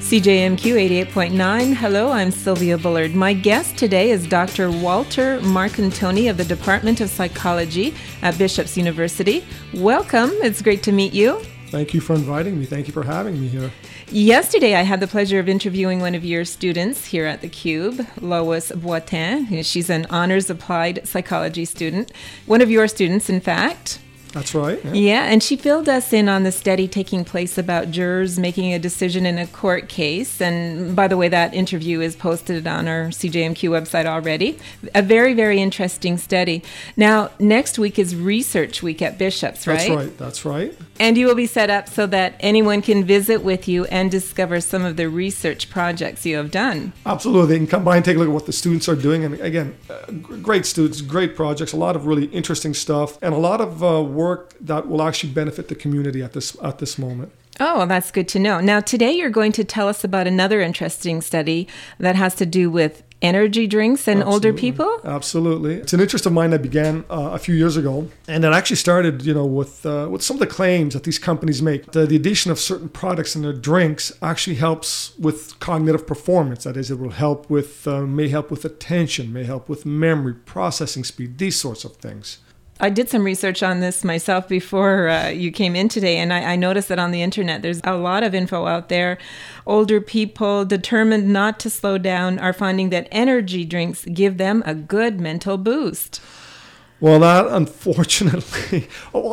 CJMQ 88.9. Hello, I'm Sylvia Bullard. My guest today is Dr. Walter Marcantoni of the Department of Psychology at Bishop's University. Welcome. It's great to meet you. Thank you for inviting me. Thank you for having me here. Yesterday, I had the pleasure of interviewing one of your students here at the Cube, Lois Boitin. She's an honors applied psychology student. One of your students, in fact. That's right. Yeah, and she filled us in on the study taking place about jurors making a decision in a court case. And by the way, that interview is posted on our CJMQ website already. A very, very interesting study. Now, next week is Research Week at Bishop's, right? That's right. And you will be set up so that anyone can visit with you and discover some of the research projects you have done. Absolutely. They can come by and take a look at what the students are doing. And again, great students, great projects, a lot of really interesting stuff, and a lot of work that will actually benefit the community at this moment. Oh, well, that's good to know. Now, today you're going to tell us about another interesting study that has to do with energy drinks and older people? Absolutely. It's an interest of mine that began a few years ago, and it actually started, with some of the claims that these companies make. The addition of certain products in their drinks actually helps with cognitive performance. That is, it will help with, may help with attention, may help with memory, processing speed, these sorts of things. I did some research on this myself before you came in today, and I noticed that on the internet there's a lot of info out there. Older people determined not to slow down are finding that energy drinks give them a good mental boost. Well, that unfortunately,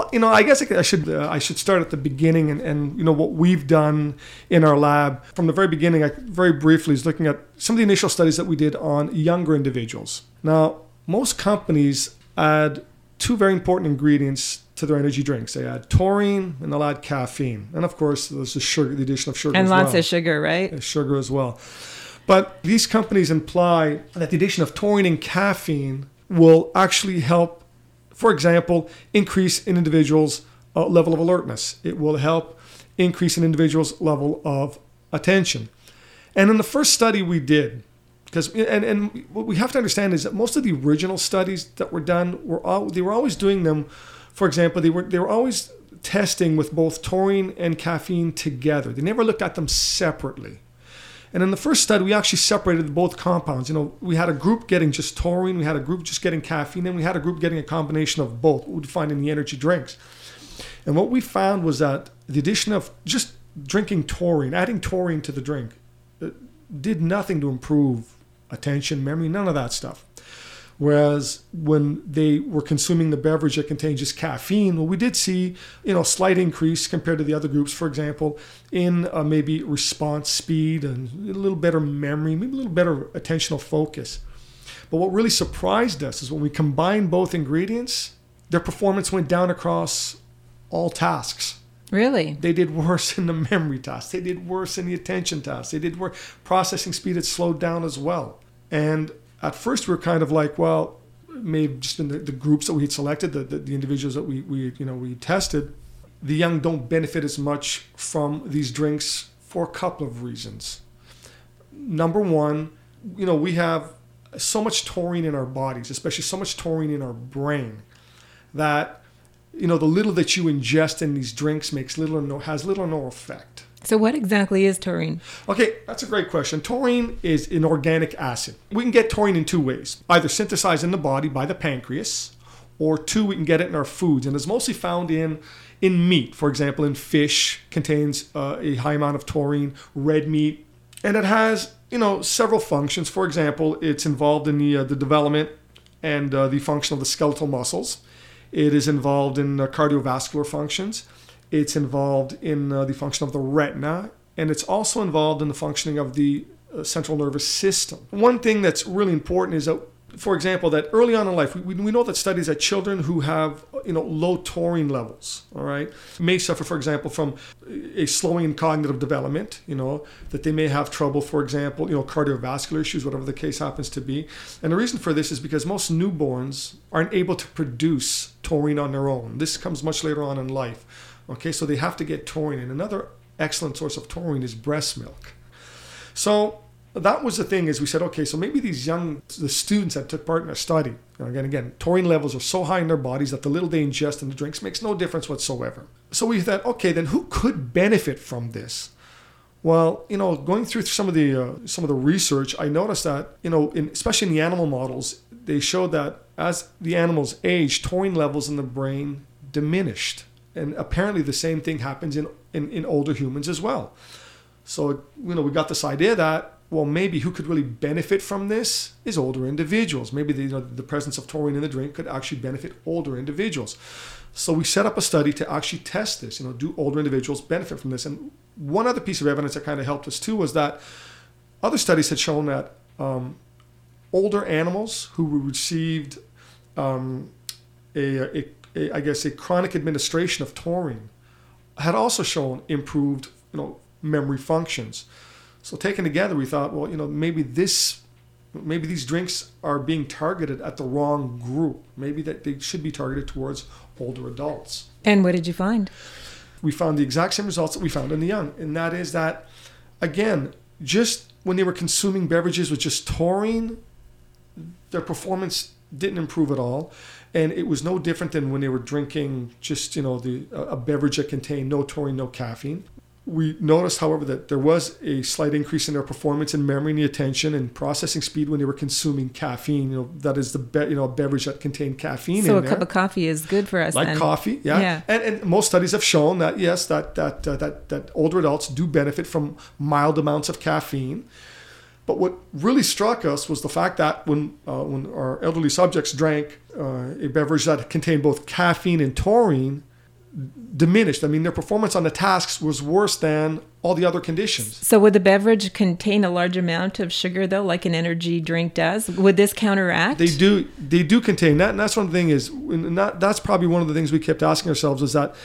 I guess I should start at the beginning and what we've done in our lab from the very beginning. I very briefly is looking at some of the initial studies that we did on younger individuals. Now, most companies add two very important ingredients to their energy drinks. They add taurine and they'll add caffeine. And of course, there's the addition of sugar and as well. And lots of sugar, right? And sugar as well. But these companies imply that the addition of taurine and caffeine will actually help, for example, increase an individual's level of alertness. It will help increase an individual's level of attention. And in the first study we did, because and what we have to understand is that most of the original studies that were done they were always doing them. For example, they were always testing with both taurine and caffeine together. They never looked at them separately. And in the first study, we actually separated both compounds. We had a group getting just taurine, we had a group just getting caffeine, and we had a group getting a combination of both. What we'd find in the energy drinks. And what we found was that the addition of just drinking taurine, adding taurine to the drink, did nothing to improve attention, memory, none of that stuff. Whereas when they were consuming the beverage that contained just caffeine, we did see, a slight increase compared to the other groups, for example, in maybe response speed and a little better memory, maybe a little better attentional focus. But what really surprised us is when we combined both ingredients, their performance went down across all tasks. Really? They did worse in the memory task. They did worse in the attention task. They did worse. Processing speed had slowed down as well. And at first we were kind of like, well, it may have just been the groups that we had selected, the individuals that we tested. The young don't benefit as much from these drinks for a couple of reasons. Number one, we have so much taurine in our bodies, especially so much taurine in our brain, that the little that you ingest in these drinks has little or no effect. So what exactly is taurine? Okay, that's a great question. Taurine is an organic acid. We can get taurine in two ways. Either synthesized in the body by the pancreas, or two, we can get it in our foods. And it's mostly found in meat. For example, in fish, contains a high amount of taurine, red meat. And it has, several functions. For example, it's involved in the development and the function of the skeletal muscles. It is involved in cardiovascular functions. It's involved in the function of the retina. And it's also involved in the functioning of the central nervous system. One thing that's really important is that, for example, that early on in life, we know that studies that children who have low taurine levels, all right, may suffer, for example, from a slowing in cognitive development, that they may have trouble, for example, cardiovascular issues, whatever the case happens to be. And the reason for this is because most newborns aren't able to produce taurine on their own. This comes much later on in life. Okay, so they have to get taurine. And another excellent source of taurine is breast milk. So that was the thing, is we said, okay, so maybe the students that took part in our study, again, taurine levels are so high in their bodies that the little they ingest in the drinks makes no difference whatsoever. So we thought, okay, then who could benefit from this? Well, going through some of the research, I noticed that especially in the animal models, they showed that as the animals age, taurine levels in the brain diminished, and apparently the same thing happens in older humans as well. So we got this idea that, well, maybe who could really benefit from this is older individuals. Maybe the presence of taurine in the drink could actually benefit older individuals. So we set up a study to actually test this. Do older individuals benefit from this? And one other piece of evidence that kind of helped us too was that other studies had shown that older animals who received a chronic administration of taurine had also shown improved memory functions. So taken together, we thought, well, maybe these drinks are being targeted at the wrong group. Maybe that they should be targeted towards older adults. And what did you find? We found the exact same results that we found in the young, and that is that, again, just when they were consuming beverages with just taurine, their performance didn't improve at all. And it was no different than when they were drinking just, a beverage that contained no taurine, no caffeine. We noticed, however, that there was a slight increase in their performance in memory and the attention and processing speed when they were consuming caffeine. That is a beverage that contained caffeine in there. So a cup of coffee is good for us like then. Coffee, yeah. And most studies have shown that, yes, that older adults do benefit from mild amounts of caffeine. But what really struck us was the fact that when our elderly subjects drank a beverage that contained both caffeine and taurine, diminished. I mean, their performance on the tasks was worse than all the other conditions. So would the beverage contain a large amount of sugar, though, like an energy drink does? Would this counteract? They do contain that, and that's one of the things that's probably one of the things we kept asking ourselves is that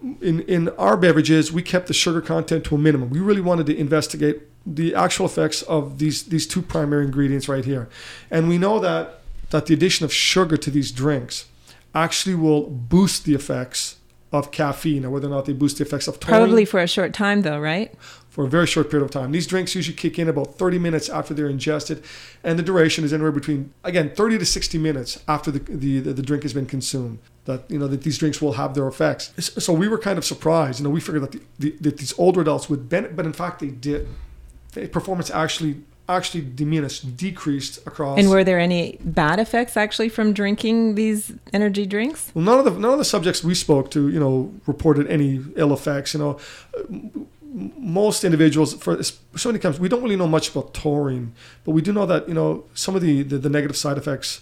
in our beverages, we kept the sugar content to a minimum. We really wanted to investigate the actual effects of these two primary ingredients right here. And we know that the addition of sugar to these drinks actually will boost the effects of caffeine, or whether or not they boost the effects of taurine. Probably for a short time, though, right? For a very short period of time. These drinks usually kick in about 30 minutes after they're ingested, and the duration is anywhere between, again, 30 to 60 minutes after the drink has been consumed. That these drinks will have their effects. So we were kind of surprised. We figured that these older adults would benefit, but in fact they did. The performance actually decreased across. And were there any bad effects actually from drinking these energy drinks? Well, none of the subjects we spoke to, reported any ill effects. Most individuals, for so many times, we don't really know much about taurine, but we do know that some of the negative side effects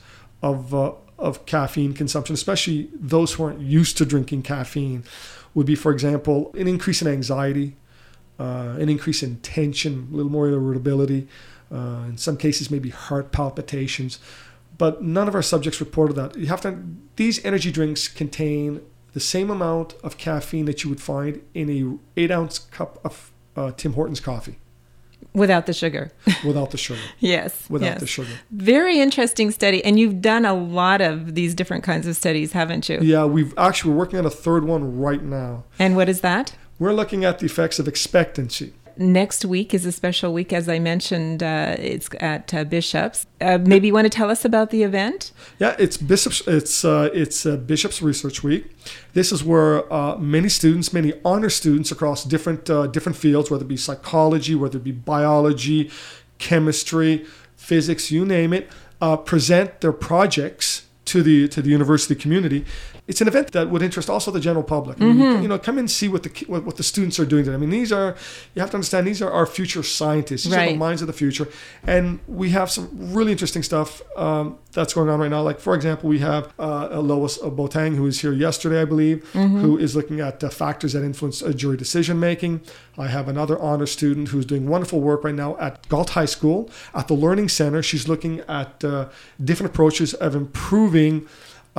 of caffeine consumption, especially those who aren't used to drinking caffeine, would be, for example, an increase in anxiety, an increase in tension, a little more irritability. In some cases, maybe heart palpitations, but none of our subjects reported that. These energy drinks contain the same amount of caffeine that you would find in a 8-ounce cup of Tim Hortons coffee. Without the sugar. Without the sugar. Yes. Without the sugar. Very interesting study. And you've done a lot of these different kinds of studies, haven't you? Yeah, we're working on a third one right now. And what is that? We're looking at the effects of expectancy. Next week is a special week, as I mentioned. It's at Bishop's. Maybe you want to tell us about the event? Yeah, it's Bishop's. It's Bishop's Research Week. This is where many honor students across different fields, whether it be psychology, whether it be biology, chemistry, physics, you name it, present their projects to the university community. It's an event that would interest also the general public. Mm-hmm. Come and see what the students are doing. I mean, you have to understand, these are our future scientists. These are the minds of the future. And we have some really interesting stuff that's going on right now. Like, for example, we have Lois Botang, who was here yesterday, I believe, who is looking at factors that influence jury decision making. I have another honor student who's doing wonderful work right now at Galt High School at the Learning Center. She's looking at different approaches of improving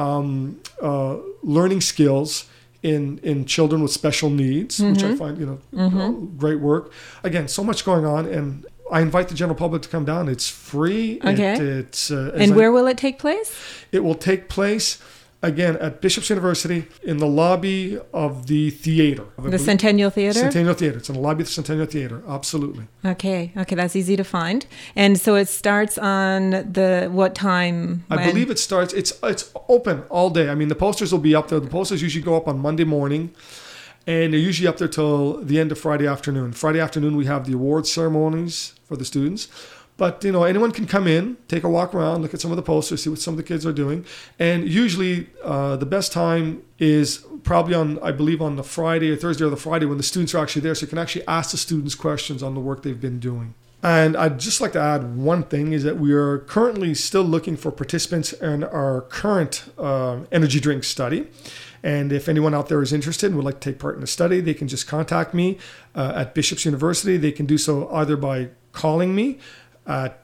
learning skills in children with special needs, which I find great work. Again, so much going on, and I invite the general public to come down. It's free. Okay. And where will it take place? It will take place again at Bishop's University in the lobby of the theater. The Centennial Theater? Centennial Theater. It's in the lobby of the Centennial Theater. Absolutely. Okay, that's easy to find. And so it starts on what time? I believe it starts, it's open all day. I mean, the posters will be up there. The posters usually go up on Monday morning. And they're usually up there till the end of Friday afternoon. Friday afternoon, we have the award ceremonies for the students. But, anyone can come in, take a walk around, look at some of the posters, see what some of the kids are doing. And usually the best time is probably on the Friday or Thursday or the Friday when the students are actually there. So you can actually ask the students questions on the work they've been doing. And I'd just like to add one thing is that we are currently still looking for participants in our current energy drink study. And if anyone out there is interested and would like to take part in the study, they can just contact me at Bishop's University. They can do so either by calling me at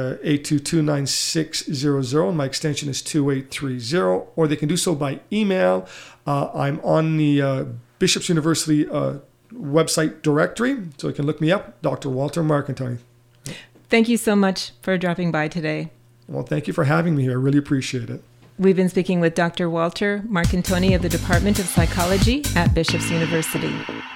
822-9600, and my extension is 2830, or they can do so by email. I'm on the Bishop's University website directory, so you can look me up, Dr. Walter Marcantoni. Thank you so much for dropping by today. Well, thank you for having me here. I really appreciate it. We've been speaking with Dr. Walter Marcantoni of the Department of Psychology at Bishop's University.